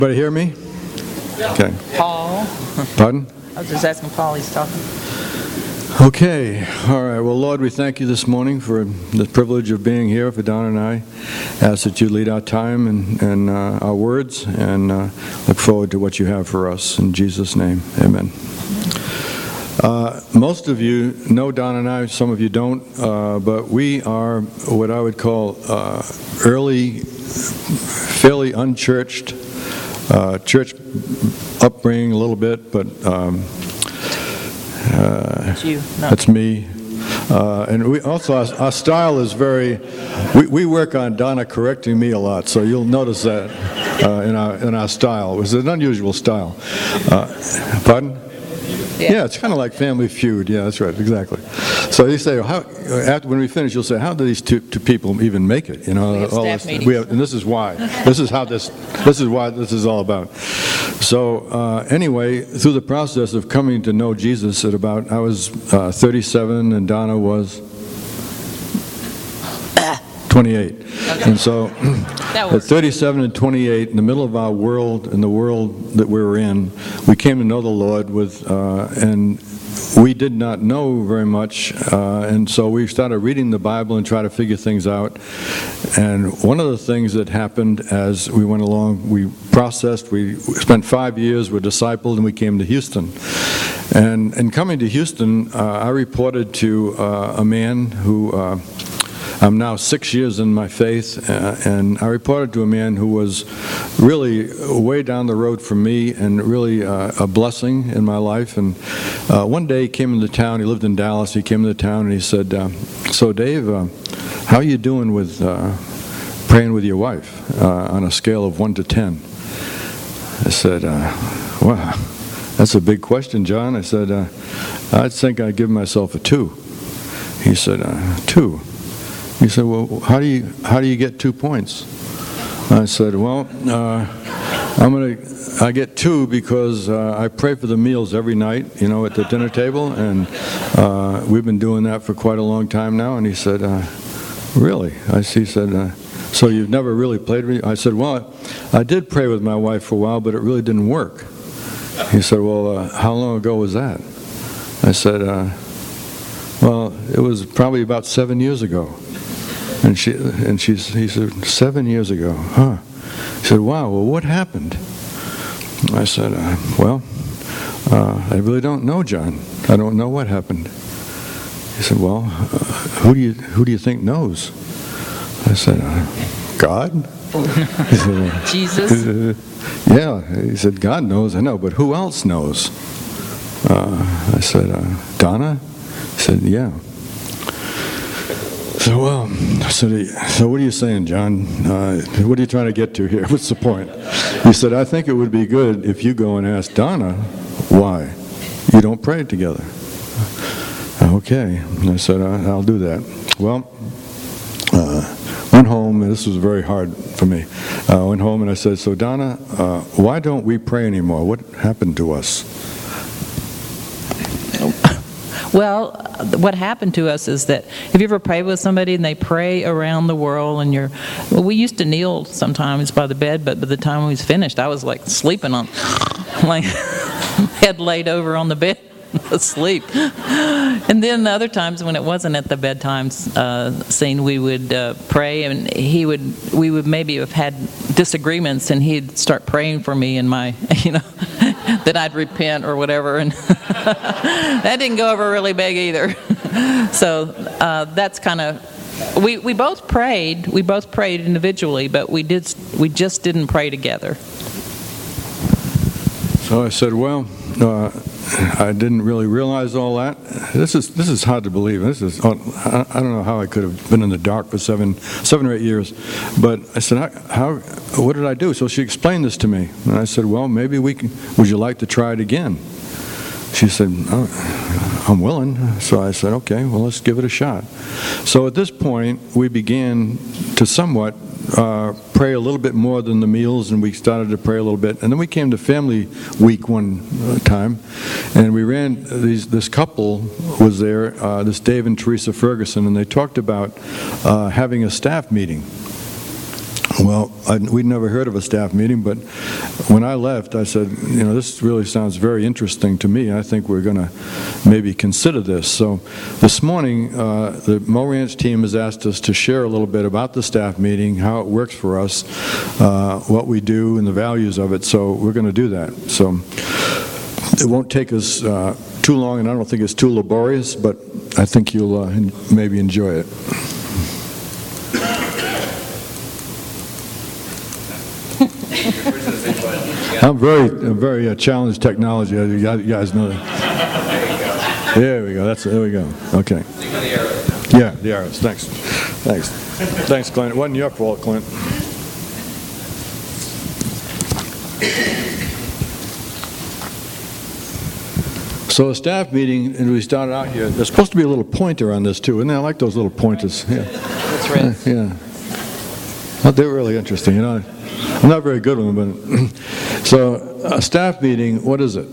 Everybody hear me? Okay. Paul. Pardon? I was just asking Paul, he's talking. Okay. All right. Well, Lord, we thank you this morning for the privilege of being here for Don and I. Ask that you lead our time and our words, and look forward to what you have for us. In Jesus' name, amen. Most of you know Don and I, some of you don't, but we are what I would call early, fairly unchurched, church upbringing a little bit, but That's you. No. that's me. And we also, our style is very, we work on Donna correcting me a lot, so you'll notice that in our style. It was an unusual style. Pardon? Yeah, it's kind of like Family Feud. Yeah, that's right, exactly. So you say, after when we finish, you'll say, how do these two people even make it? You know, We have staff meetings. and this is why. This is why this is all about. So anyway, through the process of coming to know Jesus at about, I was 37 and Donna was 28. And so at 37 and 28, in the middle of our world, in the world that we were in, we came to know the Lord and we did not know very much, and so we started reading the Bible and try to figure things out. And one of the things that happened as we went along, we processed, we spent 5 years, were discipled, and we came to Houston. And in coming to Houston, I reported to a man who, I'm now 6 years in my faith, and I reported to a man who was really way down the road from me and really a blessing in my life. And one day he came into town, he lived in Dallas, he came into town and he said, so Dave, how are you doing with praying with your wife on a scale of 1 to 10? I said, wow, that's a big question, John. I said, I think I'd give myself a 2. He said, 2. He said, well, how do you get 2 points? I said, well, I get 2 because I pray for the meals every night, you know, at the dinner table, and we've been doing that for quite a long time now. And he said, really? He said, so you've never really prayed with me? I said, well, I did pray with my wife for a while, but it really didn't work. He said, well, how long ago was that? I said, well, it was probably about 7 years ago. And he said, 7 years ago, huh? He said, wow, well, what happened? I said, well, I really don't know, John. I don't know what happened. He said, well, who do you think knows? I said, God? He said, Jesus? Yeah. He said, God knows, I know, but who else knows? I said, Donna? He said, yeah. So, so what are you saying, John? What are you trying to get to here? What's the point? He said, I think it would be good if you go and ask Donna why you don't pray together. Okay. And I said, I'll do that. Well, went home, and this was very hard for me. Went home and I said, so Donna, why don't we pray anymore? What happened to us? Well, what happened to us is that, have you ever prayed with somebody and they pray around the world and we used to kneel sometimes by the bed, but by the time we was finished, I was like sleeping on, like head laid over on the bed, asleep. And then other times when it wasn't at the bedtime scene, we would pray, and we would maybe have had disagreements, and he'd start praying for me in my, that I'd repent or whatever, and that didn't go over really big either. So that's kind of, we both prayed individually, but we just didn't pray together. So I said, well, I didn't really realize all that. This is hard to believe. I don't know how I could have been in the dark for seven or 8 years. But I said, what did I do? So she explained this to me. And I said, well, maybe would you like to try it again? She said, oh, I'm willing. So I said, okay, well, let's give it a shot. So at this point, we began to somewhat pray a little bit more than the meals, and we started to pray a little bit. And then we came to Family Week one time, and we ran, this couple was there, this Dave and Teresa Ferguson, and they talked about having a staff meeting. Well, we'd never heard of a staff meeting, but when I left, I said, this really sounds very interesting to me. I think we're going to maybe consider this. So this morning, the Mo Ranch team has asked us to share a little bit about the staff meeting, how it works for us, what we do, and the values of it. So we're going to do that. So it won't take us too long, and I don't think it's too laborious, but I think you'll maybe enjoy it. I'm very challenged technology. You guys know that. There we go. There we go. Okay. Yeah, the arrows. Thanks, Clint. It wasn't your fault, Clint. So a staff meeting, and we started out here. There's supposed to be a little pointer on this too, isn't there? I like those little pointers. Yeah. That's right. Yeah. Well, they're really interesting. I'm not very good with them, but so a staff meeting. What is it?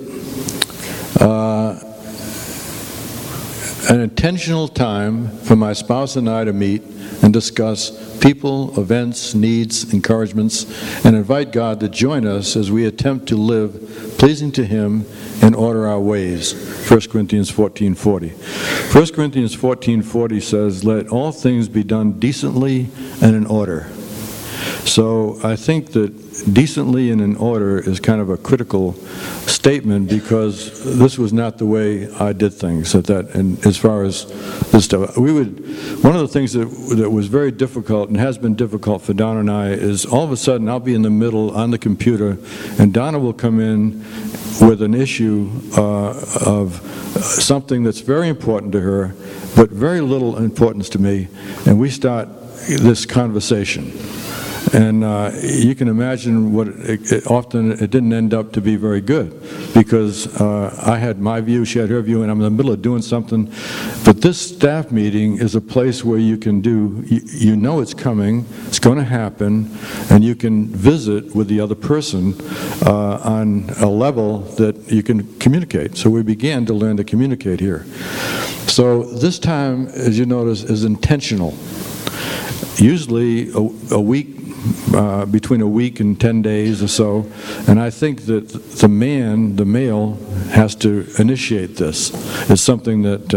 An intentional time for my spouse and I to meet and discuss people, events, needs, encouragements, and invite God to join us as we attempt to live pleasing to Him and order our ways. 1 Corinthians 14:40. 1 Corinthians 14:40 says, "Let all things be done decently and in order." So I think that decently and in order is kind of a critical statement, because this was not the way I did things at that. And as far as this stuff, one of the things that was very difficult and has been difficult for Donna and I is all of a sudden I'll be in the middle on the computer, and Donna will come in with an issue of something that's very important to her, but very little importance to me, and we start this conversation. And you can imagine what often it didn't end up to be very good, because I had my view, she had her view, and I'm in the middle of doing something. But this staff meeting is a place where you can you know it's coming, it's going to happen, and you can visit with the other person on a level that you can communicate. So we began to learn to communicate here. So this time, as you notice, is intentional. Usually a week, between a week and 10 days or so, and I think that the male, has to initiate this. It's something that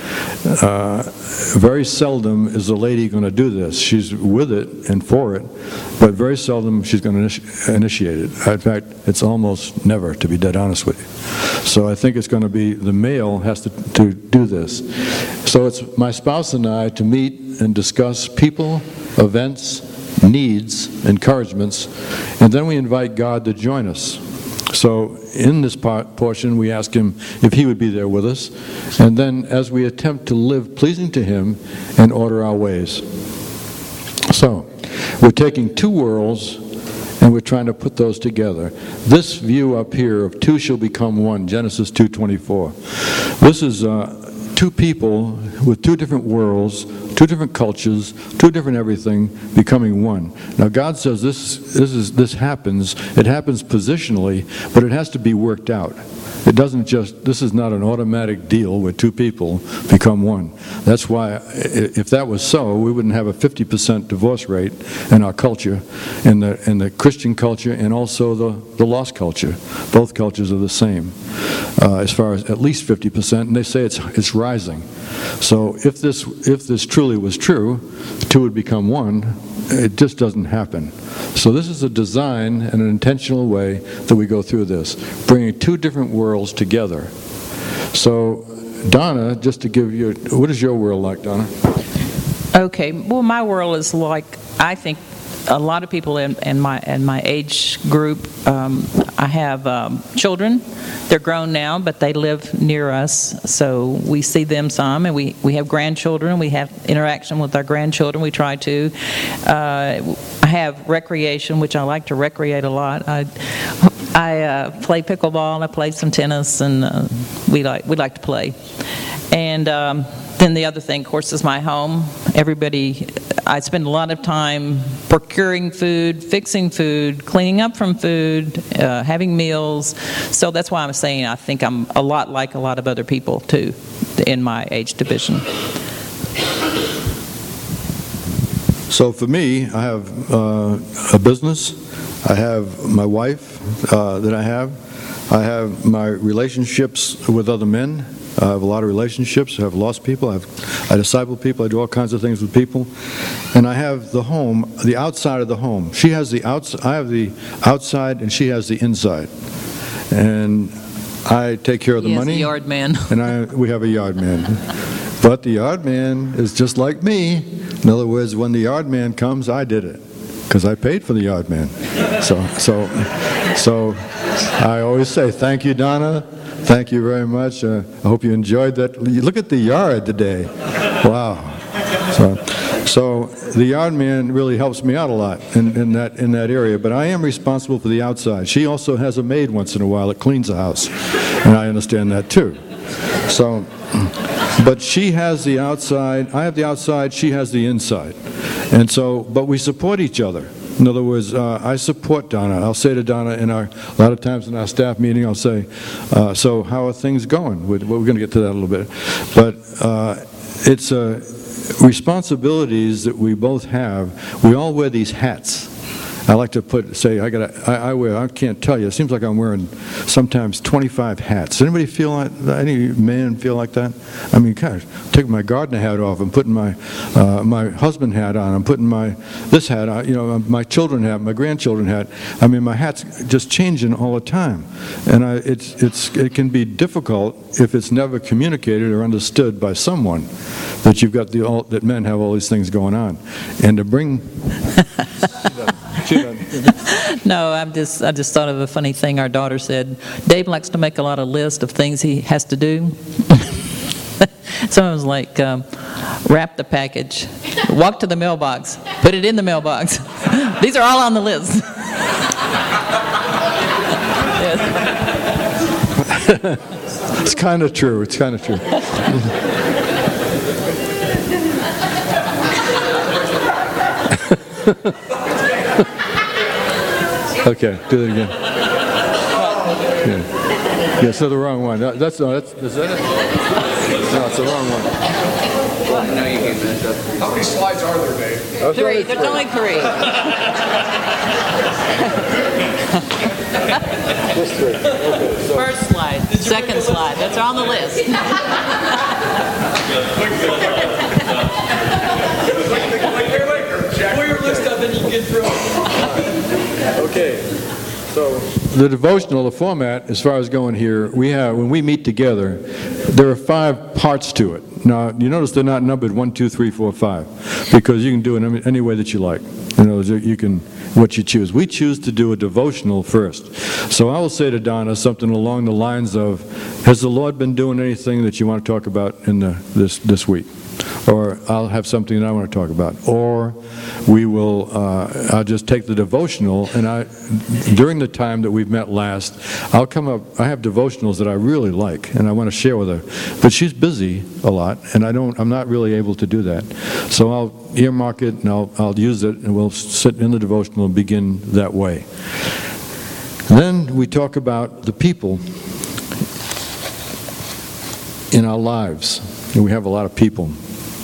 very seldom is a lady going to do this. She's with it and for it, but very seldom she's going to initiate it. In fact, it's almost never, to be dead honest with you. So I think it's going to be the male has to do this. So it's my spouse and I to meet and discuss people, events, needs, encouragements, and then we invite God to join us. So in this portion, we ask Him if He would be there with us, and then as we attempt to live pleasing to Him and order our ways. So we're taking two worlds and we're trying to put those together. This view up here of two shall become one, Genesis 2:24. This is two people with two different worlds, two different cultures, two different everything becoming one. Now God says this happens. It happens positionally, but it has to be worked out. It doesn't just, this is not an automatic deal where two people become one. That's why, if that was so, we wouldn't have a 50% divorce rate in our culture, in the Christian culture, and also the lost culture. Both cultures are the same, as far as at least 50%, and they say it's rising. So if this truly was true, two would become one. It just doesn't happen. So this is a design and an intentional way that we go through this, bringing two different worlds together. So Donna, just to give you, what is your world like, Donna? Okay, well, my world is like, I think a lot of people in my age group. I have children. They're grown now, but they live near us, so we see them some, and we have grandchildren. We have interaction with our grandchildren. We try to. I have recreation, which I like to recreate a lot. I play pickleball, and I play some tennis, and we like to play. And then the other thing, of course, is my home. I spend a lot of time procuring food, fixing food, cleaning up from food, having meals. So that's why I'm saying I think I'm a lot like a lot of other people, too, in my age division. So for me, I have a business. I have my wife that I have my relationships with other men. I have a lot of relationships. I have lost people. I disciple people. I do all kinds of things with people. And I have the home, the outside of the home. She has the outside, I have the outside, and she has the inside. And I take care of the money. He has a yard man. And we have a yard man. But the yard man is just like me. In other words, when the yard man comes, I did it, because I paid for the yard man. So I always say, thank you, Donna. Thank you very much. I hope you enjoyed that. Look at the yard today. Wow. So the yard man really helps me out a lot in that area. But I am responsible for the outside. She also has a maid once in a while that cleans the house, and I understand that too. So, but she has the outside. I have the outside. She has the inside, and so. But we support each other. In other words, I support Donna. I'll say to Donna a lot of times in our staff meeting, I'll say, so how are things going? We're going to get to that a little bit. But it's responsibilities that we both have. We all wear these hats. I like to say, I can't tell you, it seems like I'm wearing sometimes 25 hats. Anybody feel like, any man feel like that? I mean, gosh, taking my gardener hat off, I'm putting my husband hat on, I'm putting this hat on, my children hat, my grandchildren hat. I mean, my hat's just changing all the time. And it can be difficult if it's never communicated or understood by someone that you've got that men have all these things going on. And to bring... No, I just thought of a funny thing our daughter said. Dave likes to make a lot of lists of things he has to do. Some of them was like, wrap the package, walk to the mailbox, put it in the mailbox. These are all on the list. Yes. It's kind of true. It's kind of true. Okay, do it again. Yeah, so the wrong one. Is that it? No, it's the wrong one. How many slides are there, Dave? Three. There's only three. Just three. Okay, so. First slide, second slide. That's on the list. Pull your list up and you can get through it. Okay, so the devotional, the format, as far as going here, when we meet together, there are 5 parts to it. Now, you notice they're not numbered 1, 2, 3, 4, 5, because you can do it any way that you like. You can, what you choose. We choose to do a devotional first. So I will say to Donna something along the lines of, has the Lord been doing anything that you want to talk about in this week? Or I'll have something that I want to talk about. Or I'll just take the devotional, and during the time that we've met last, I'll come up, I have devotionals that I really like, and I want to share with her. But she's busy a lot, and I'm not really able to do that. So I'll earmark it, and I'll use it, and we'll sit in the devotional and begin that way. And then we talk about the people in our lives. And we have a lot of people.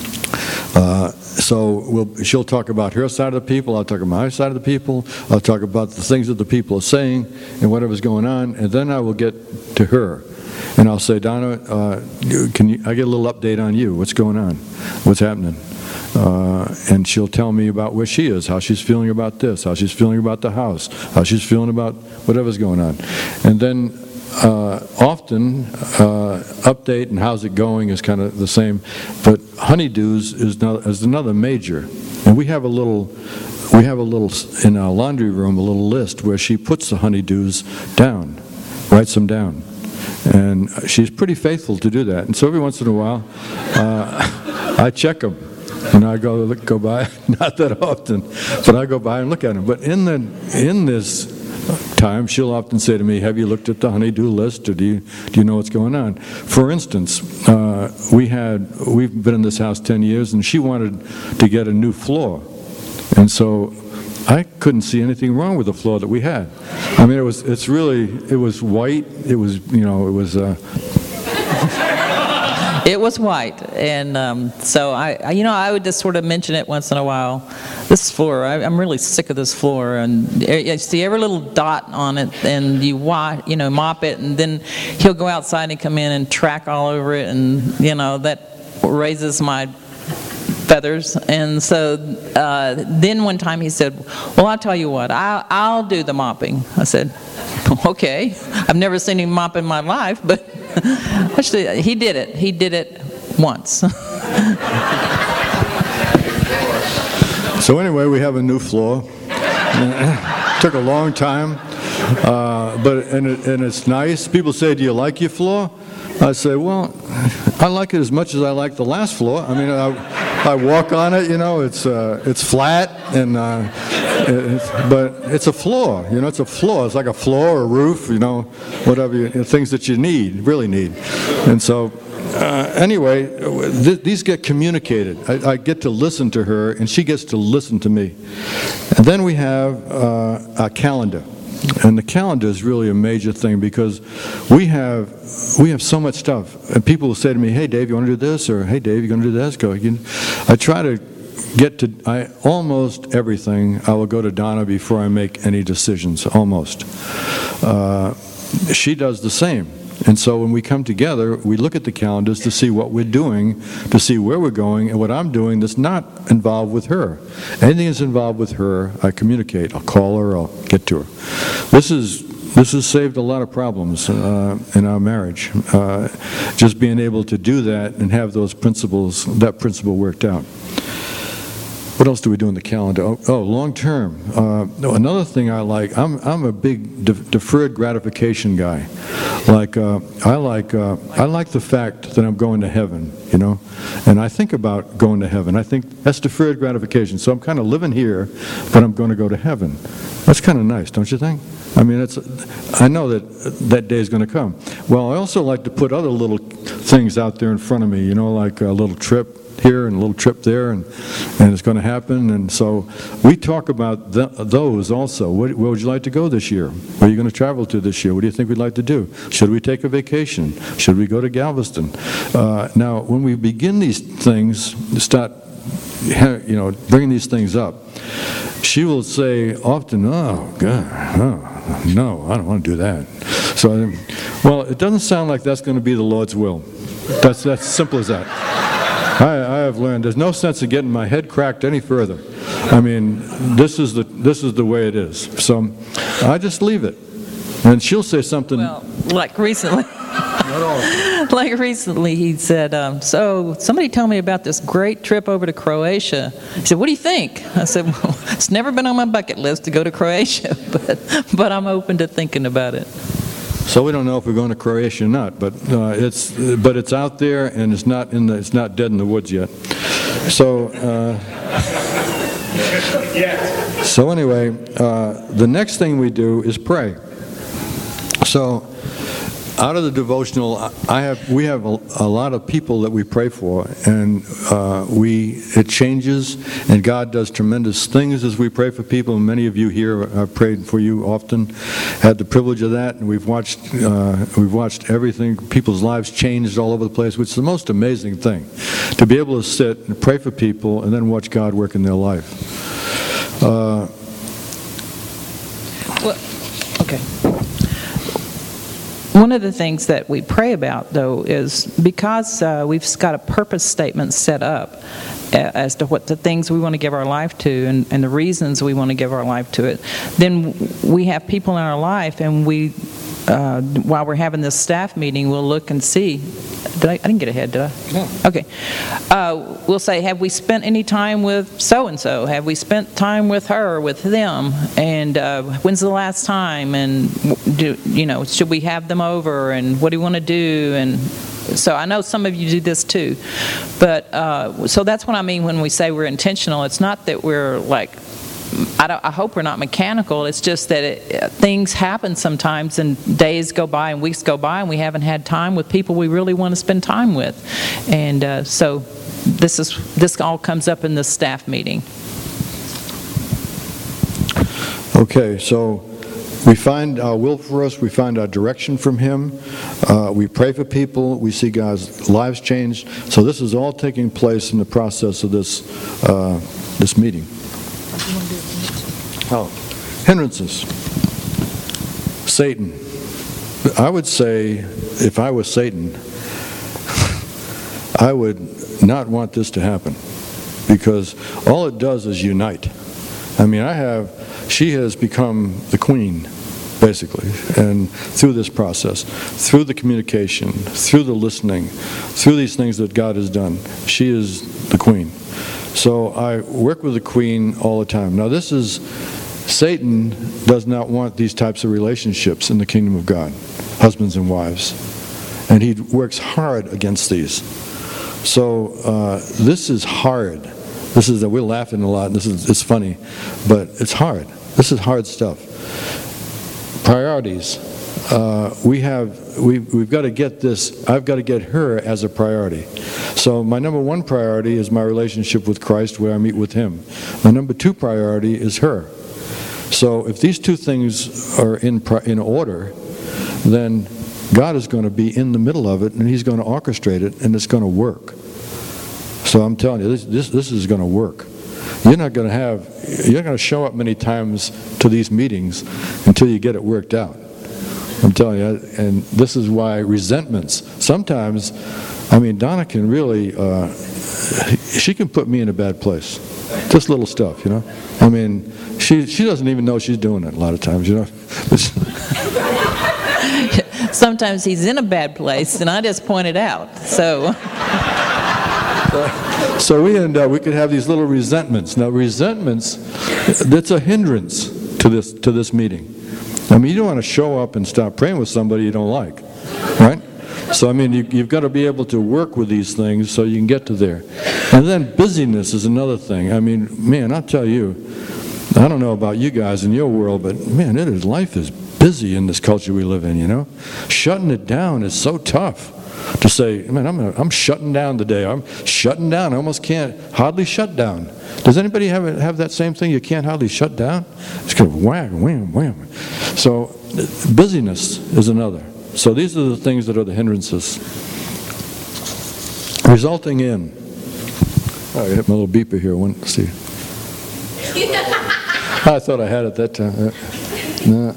So she'll talk about her side of the people, I'll talk about my side of the people, I'll talk about the things that the people are saying and whatever's going on, and then I will get to her. And I'll say, Donna, I get a little update on you, what's going on, what's happening? And she'll tell me about where she is, how she's feeling about this, how she's feeling about the house, how she's feeling about whatever's going on. And then often update and how's it going is kind of the same, but honeydews is another major. And we have a little in our laundry room, a little list where she puts the honeydews down, writes them down. And she's pretty faithful to do that. And so every once in a while, I check them. And I go by, not that often, but I go by and look at them. But in this time, she'll often say to me, have you looked at the honeydew list, or do you know what's going on? For instance, we've been in this house 10 years, and she wanted to get a new floor. And so I couldn't see anything wrong with the floor that we had. I mean, it was white, it was It was white, and so I would just sort of mention it once in a while. This floor, I'm really sick of this floor, and you see every little dot on it, and you mop it, and then he'll go outside and come in and track all over it, and that raises my feathers. And so then one time he said, "Well, I'll tell you what, I'll do the mopping." I said, "Okay." I've never seen him mop in my life, but actually he did it. He did it once. So anyway, we have a new floor. Took a long time, but it's nice. People say, "Do you like your floor?" I say, "Well, I like it as much as I like the last floor. I mean, I walk on it. It's flat, and but it's a floor. It's a floor. It's like a floor or roof. Whatever things that you really need, and so." Anyway, these get communicated. I get to listen to her, and she gets to listen to me. And then we have a calendar. And the calendar is really a major thing because we have so much stuff. And people will say to me, "Hey, Dave, you want to do this?" Or, "Hey, Dave, you going to do this?" I try to get to almost everything. I will go to Donna before I make any decisions, almost. She does the same. And so when we come together, we look at the calendars to see what we're doing, to see where we're going, and what I'm doing that's not involved with her. Anything that's involved with her, I communicate. I'll call her, I'll get to her. This has saved a lot of problems in our marriage. Just being able to do that and have that principle worked out. What else do we do in the calendar? Oh, long term. Another thing I like, I'm a big deferred gratification guy. I like the fact that I'm going to heaven, and I think about going to heaven. I think that's deferred gratification. So I'm kind of living here, but I'm going to go to heaven. That's kind of nice, don't you think? I mean, I know that day is going to come. Well, I also like to put other little things out there in front of me, like a little trip here and a little trip there, and it's going to happen. And so we talk about those also. Where would you like to go this year? Where are you going to travel to this year? What do you think we'd like to do? Should we take a vacation? Should we go to Galveston? Now, when we begin these things, start bringing these things up, she will say often, "Oh, God, oh, no, I don't want to do that." So, well, it doesn't sound like that's going to be the Lord's will. That's simple as that. I have learned there's no sense of getting my head cracked any further. I mean, this is the way it is. So I just leave it, and she'll say something. Well, like recently. Like recently, he said, "So somebody told me about this great trip over to Croatia." He said, "What do you think?" I said, "Well, it's never been on my bucket list to go to Croatia, but I'm open to thinking about it." So we don't know if we're going to Croatia or not, but it's out there, and it's not dead in the woods yet. So so anyway, the next thing we do is pray. So out of the devotional, we have a lot of people that we pray for, and it changes, and God does tremendous things as we pray for people. And many of you here have prayed for you often, had the privilege of that, and we've watched everything, people's lives changed all over the place, which is the most amazing thing, to be able to sit and pray for people and then watch God work in their life. Okay. One of the things that we pray about, though, is because we've got a purpose statement set up as to what the things we want to give our life to and the reasons we want to give our life to it, then we have people in our life, and we, while we're having this staff meeting, we'll look and see. I didn't get ahead, did I? No. Okay. We'll say, have we spent any time with so-and-so? Have we spent time with her, with them? And when's the last time? And, should we have them over? And what do you want to do? And so I know some of you do this too. But so that's what I mean when we say we're intentional. It's not that we're like, I hope we're not mechanical. It's just that things happen sometimes, and days go by and weeks go by, and we haven't had time with people we really want to spend time with. And so this all comes up in the staff meeting. Okay, so We find our will for us, we find our direction from Him, we pray for people, we see God's lives changed. So this is all taking place in the process of this meeting. Oh, hindrances. Satan. I would say, if I was Satan, I would not want this to happen, because all it does is unite. I mean, she has become the queen, basically, and through this process, through the communication, through the listening, through these things that God has done, she is the queen. So I work with the queen all the time. Now Satan does not want these types of relationships in the kingdom of God, husbands and wives, and he works hard against these. So this is hard. We're laughing a lot. It's funny, but it's hard. This is hard stuff. Priorities. We've got to get this. I've got to get her as a priority. So my number one priority is my relationship with Christ, where I meet with Him. My number two priority is her. So if these two things are in order, then God is going to be in the middle of it, and He's going to orchestrate it, and it's going to work. So I'm telling you, this is going to work. You're not going to show up many times to these meetings until you get it worked out. I'm telling you, and this is why resentments. Sometimes, I mean, Donna can really, she can put me in a bad place. Just little stuff, you know. I mean, she doesn't even know she's doing it a lot of times, you know. Sometimes he's in a bad place, and I just point it out. So we could have these little resentments. Now, resentments, that's a hindrance to this meeting. I mean, you don't want to show up and start praying with somebody you don't like, right? So, I mean, you've got to be able to work with these things so you can get to there. And then busyness is another thing. I mean, man, I'll tell you, I don't know about you guys in your world, but man, life is busy in this culture we live in, you know? Shutting it down is so tough. To say, man, I'm shutting down today. I'm shutting down. I almost can't hardly shut down. Does anybody have that same thing? You can't hardly shut down? It's kind of wham, wham, wham. So busyness is another. So these are the things that are the hindrances. Resulting in, I hit my little beeper here. Let's see. I thought I had it that time. No.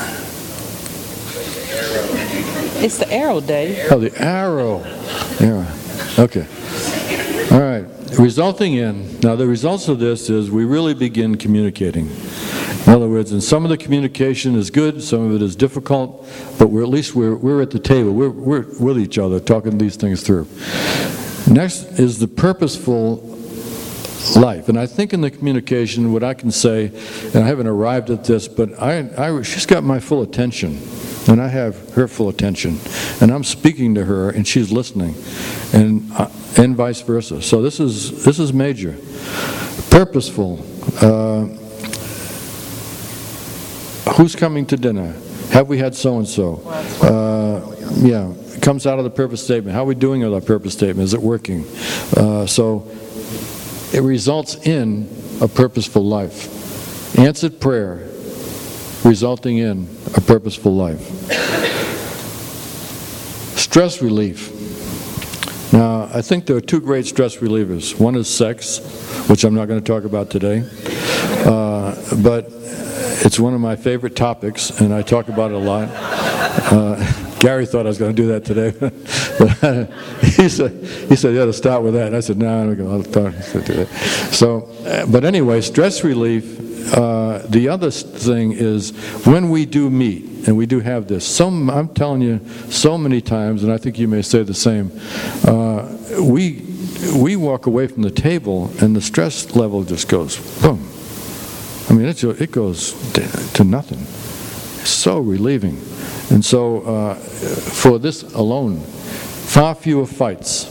it's the arrow, Dave. Oh, the arrow. Yeah. Okay. All right. Resulting in, now the results of this is we really begin communicating. In other words, and some of the communication is good, some of it is difficult, but we're at the table. We're with each other talking these things through. Next is the purposeful life. And I think in the communication, what I can say, and I haven't arrived at this, but she's got my full attention, and I have her full attention, and I'm speaking to her, and she's listening, and vice versa. So this is major. Purposeful. Who's coming to dinner? Have we had so-and-so? Yeah, it comes out of the purpose statement. How are we doing with our purpose statement? Is it working? So it results in a purposeful life. Answered prayer, resulting in a purposeful life. Stress relief. Now, I think there are two great stress relievers. One is sex, which I'm not going to talk about today, but it's one of my favorite topics, and I talk about it a lot. Gary thought I was going to do that today, but he said, yeah, to start with that. And I said, no, I'm going to do that. So, but anyway, stress relief. The other thing is when we do meet, and we do have this. I'm telling you, so many times, and I think you may say the same. We walk away from the table, and the stress level just goes boom. I mean, it goes to nothing. It's so relieving. And so, for this alone, far fewer fights.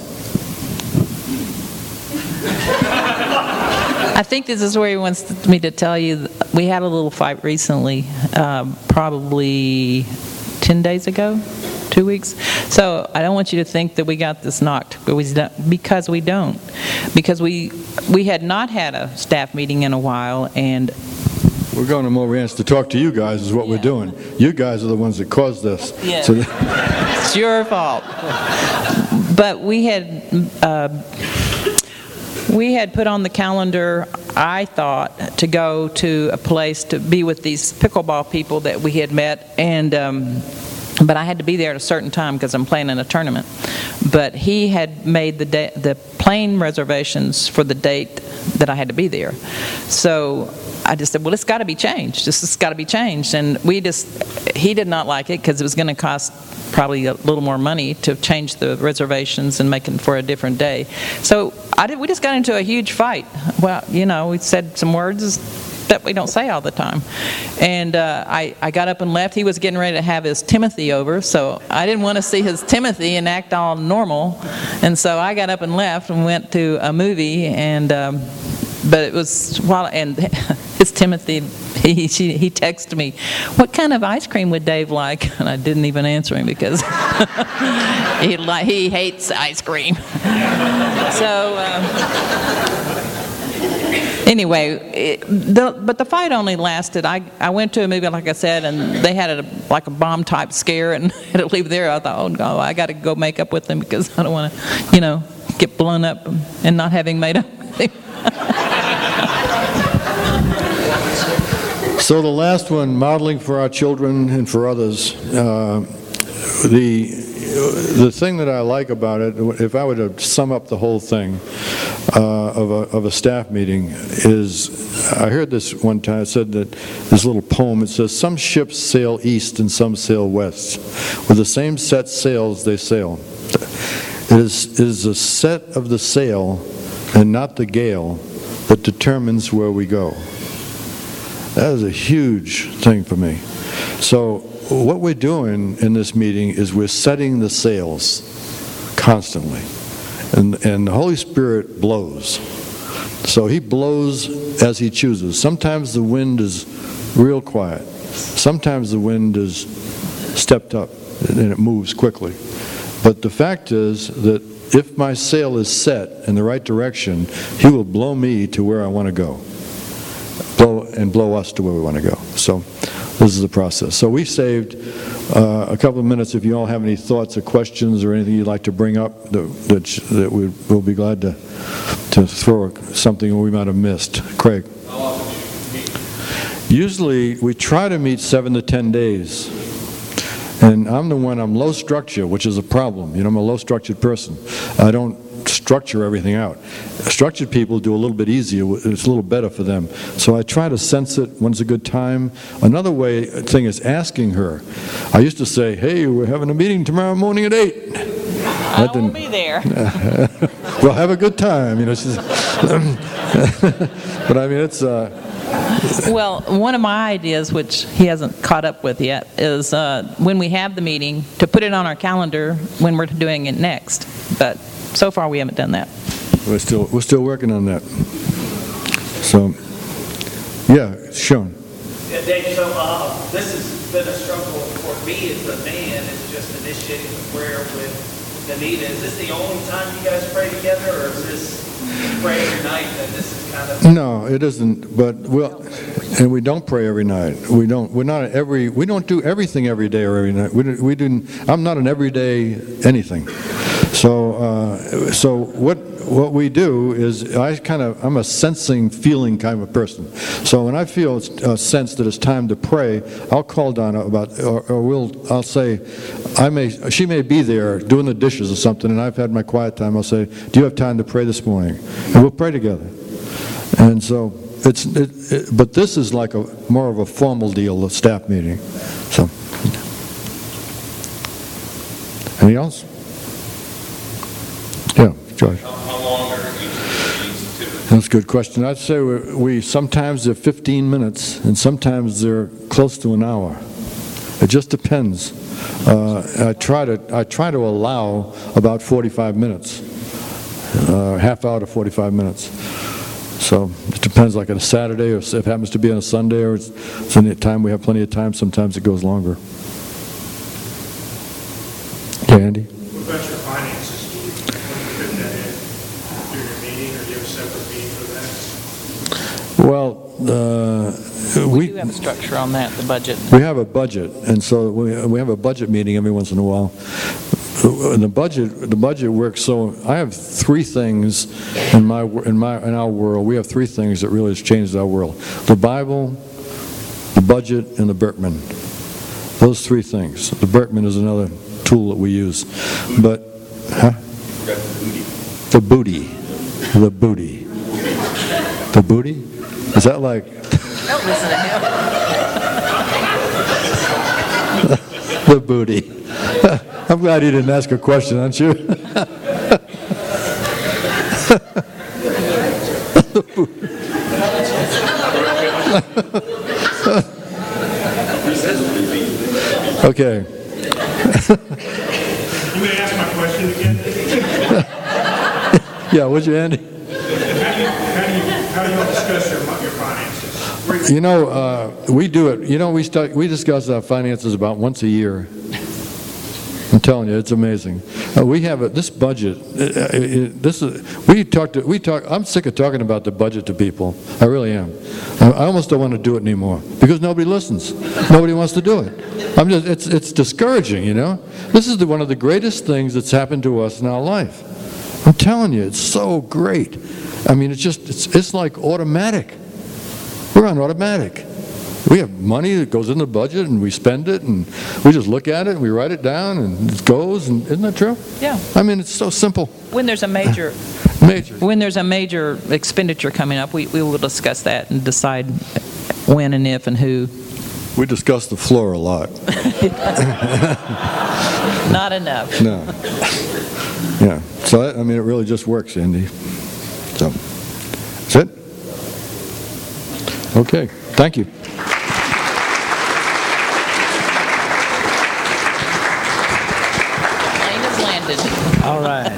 I think this is where he wants me to tell you, we had a little fight recently, probably 10 days ago, 2 weeks. So I don't want you to think that we got this knocked, because we don't. Because we had not had a staff meeting in a while, and We're going to Moran's to talk to you guys is what we're doing. You guys are the ones that caused this. Yeah. So It's your fault. But we had put on the calendar, I thought, to go to a place to be with these pickleball people that we had met, and but I had to be there at a certain time because I'm playing in a tournament. But he had made the plane reservations for the date that I had to be there. So I just said, well, it's got to be changed. It's got to be changed. And he did not like it because it was going to cost probably a little more money to change the reservations and make it for a different day. So we just got into a huge fight. Well, we said some words that we don't say all the time. And I got up and left. He was getting ready to have his Timothy over, so I didn't want to see his Timothy and act all normal. And so I got up and left and went to a movie, and but it was his Timothy, he texted me, what kind of ice cream would Dave like? And I didn't even answer him because he hates ice cream. So anyway, but the fight only lasted. I went to a movie, like I said, and they had a bomb type scare and had to leave there. I thought, oh no, I got to go make up with them because I don't want to, get blown up and not having made up with him. So the last one, modeling for our children and for others. The thing that I like about it, if I were to sum up the whole thing of a staff meeting, is I heard this one time. It said that this little poem. It says, "Some ships sail east and some sail west. With the same set sails they sail. It is the set of the sail and not the gale that determines where we go." That is a huge thing for me. So what we're doing in this meeting is we're setting the sails constantly. And the Holy Spirit blows. So he blows as he chooses. Sometimes the wind is real quiet. Sometimes the wind is stepped up and it moves quickly. But the fact is that if my sail is set in the right direction, he will blow me to where I want to go. Blow us to where we want to go. So this is the process. So we saved a couple of minutes. If you all have any thoughts or questions or anything you'd like to bring up, that we'll be glad to throw something we might have missed. Craig. Usually we try to meet 7 to 10 days. And I'm low structure, which is a problem. I'm a low structured person. I don't structure everything out. Structured people do a little bit easier. It's a little better for them. So I try to sense it. When's a good time? Another thing is asking her. I used to say, hey, we're having a meeting tomorrow morning at 8. I won't be there. Well, have a good time. But I mean, it's... Well, one of my ideas, which he hasn't caught up with yet, is when we have the meeting, to put it on our calendar when we're doing it next. But so far, we haven't done that. We're still working on that. So, yeah, Sean. Yeah, Dave, so this has been a struggle for me as a man, is just initiating the prayer with Anita. Is this the only time you guys pray together, or is this pray every night, and this is kind of... No, it isn't, but and we don't pray every night. We don't do everything every day or every night. I'm not an everyday anything. So what we do is I'm a sensing, feeling kind of a person. So when I feel a sense that it's time to pray, I'll call Donna I'll say, she may be there doing the dishes or something, and I've had my quiet time. I'll say, do you have time to pray this morning? And we'll pray together. And so but this is like more of a formal deal, a staff meeting. So, anything else? Yeah, George. How long are each meetings typically? That's a good question. I'd say we sometimes they're 15 minutes, and sometimes they're close to an hour. It just depends. I try to allow about 45 minutes, half hour to 45 minutes. So it depends, like on a Saturday, or if it happens to be on a Sunday, or it's any time we have plenty of time. Sometimes it goes longer. Okay, Andy. What about your finances? Do you put that in during your meeting, or do you have a separate meeting for that? Well, We do have a structure on that, the budget. We have a budget, and so we have a budget meeting every once in a while. And the budget works. So I have three things in our world. We have three things that really has changed our world: the Bible, the budget, and the Berkman. Those three things. The Berkman is another tool that we use, but the booty. Is that like? Don't listen to him. The booty. I'm glad you didn't ask a question, aren't you? Okay. You may ask my question again? Yeah, would you, Andy? How do you all discuss your finances? You know, we do it. You know, we discuss our finances about once a year. I'm telling you, it's amazing. We have this budget. I'm sick of talking about the budget to people. I really am. I almost don't want to do it anymore because nobody listens. Nobody wants to do it. It's discouraging, you know. This is one of the greatest things that's happened to us in our life. I'm telling you, it's so great. I mean, it's like automatic. We're on automatic. We have money that goes in the budget, and we spend it, and we just look at it, and we write it down, and it goes. And isn't that true? Yeah. I mean, it's so simple. When there's a major expenditure coming up, we will discuss that and decide when and if and who. We discuss the floor a lot. Not enough. No. Yeah. So I mean, it really just works, Andy. So that's it. Okay. Thank you. Plane has landed. All right.